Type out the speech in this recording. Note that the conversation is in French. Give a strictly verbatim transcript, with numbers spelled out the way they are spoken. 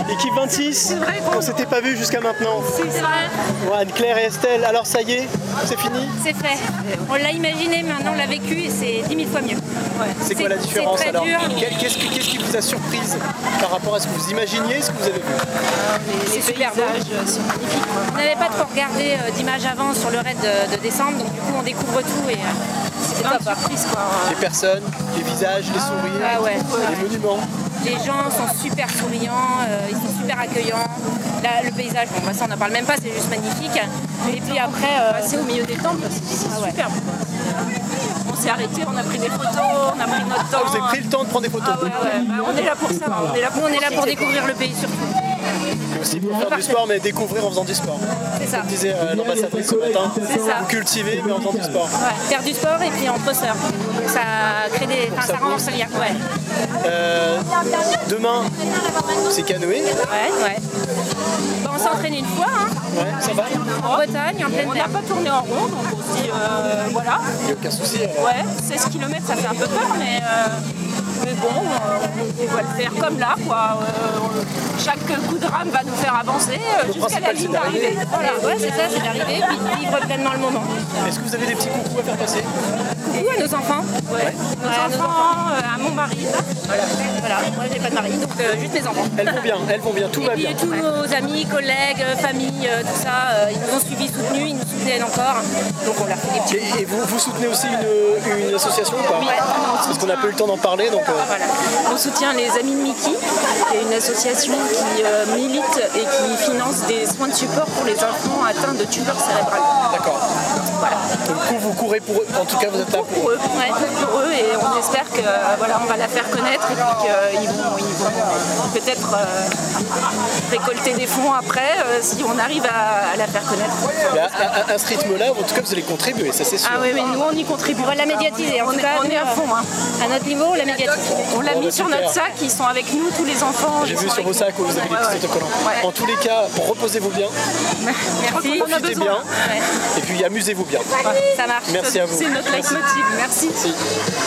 Équipe vingt-six, on s'était pas vu jusqu'à maintenant. C'est vrai. Ouais, Anne-Claire et Estelle, alors ça y est, c'est fini? C'est fait. On l'a imaginé, maintenant on l'a vécu et c'est dix mille fois mieux. Ouais. C'est quoi la différence c'est très alors? dur. Qu'est-ce qui, qu'est-ce qui vous a surprise par rapport à ce que vous imaginiez, ce que vous avez vu? C'est super beau. On n'avait pas trop regardé euh, d'images avant sur le raid de, de décembre, donc du coup on découvre tout et euh, c'est top. Surprise, quoi. Les personnes, les visages, les sourires, ah ouais. les monuments. Les gens sont super souriants, euh, ils sont super accueillants. Là, le paysage, bon, bah, ça on n'en parle même pas, c'est juste magnifique. Et puis après, euh, passer au milieu des temples, c'est ah ouais. superbe. On s'est arrêté, on a pris des photos, on a pris notre temps. Ah, vous avez pris le temps de prendre des photos? Ah ouais, ouais. Bah, on est là pour ça, on est là pour, on est là pour découvrir le pays surtout. Et aussi pour faire du sport, mais découvrir en faisant du sport. C'est ça. Comme disait euh, l'ambassadrice ce matin, c'est ça. Cultiver mais en faisant du sport. Ouais. Faire du sport et puis entre sœurs. Donc ça crée des. Enfin, ça, ça renforce le lien. Ouais. Euh, demain, c'est canoë. Ouais, ouais. Bon, on s'entraîne une fois, hein. Ouais, ça va. En Bretagne, en pleine On mer. n'a pas tourné en rond, donc aussi, euh, voilà. Il n'y a aucun souci. Alors. Ouais, seize kilomètres, ça fait un peu peur, mais, euh, mais bon, euh, on va le faire comme là, quoi. Euh, chaque coup de rame va nous faire avancer euh, jusqu'à la ligne d'arrivée. Voilà, ouais, c'est ça, c'est d'arriver et puis de vivre pleinement le moment. Est-ce que vous avez des petits coucous à faire passer? Coucou à nos enfants. Ouais. Ouais. Nos Ouais, enfants, nos enfants. euh, à mon mari. Voilà, voilà. Moi j'ai pas de mari, donc euh, juste mes enfants. Elles vont bien, elles vont bien, tout et va puis bien. tous nos amis, collègues, familles, euh, tout ça, euh, ils nous ont suivis, soutenus, ils nous soutiennent encore. Donc on leur fait des petits. Et, et vous, vous soutenez aussi une, une association ou pas? Oui. Parce qu'on n'a pas eu le temps d'en parler, donc. Euh... Voilà. On soutient les Amis de Mickey, qui est une association qui euh, milite et qui finance des soins de support pour les enfants atteints de tumeurs cérébrales. D'accord. Voilà. Du coup, vous courez pour eux. En tout cas, vous êtes là pour, pour eux. Ouais, pour eux, et on espère que euh, voilà, on va la faire connaître et puis qu'ils vont, ils vont peut-être euh, récolter des fonds après euh, si on arrive à, à la faire connaître. Mais à, à, à ce rythme-là, en tout cas, vous allez contribuer, ça c'est sûr. Ah oui, mais nous on y contribue. On va la médiatiser. En on tout est, cas, on est à fond. Hein. À notre niveau, on la médiatise. On l'a Bon, mis bah, sur super. notre sac, ils sont avec nous, tous les enfants. J'ai ils vu sont sur vos avec sacs où nous. vous avez des Ouais, petits ouais. autocollants. Ouais. En tous les cas, reposez-vous bien, Merci. On a profitez besoin. bien, Ouais. et puis amusez-vous bien. Ça marche. Merci à vous. C'est notre leitmotiv. Merci. Merci.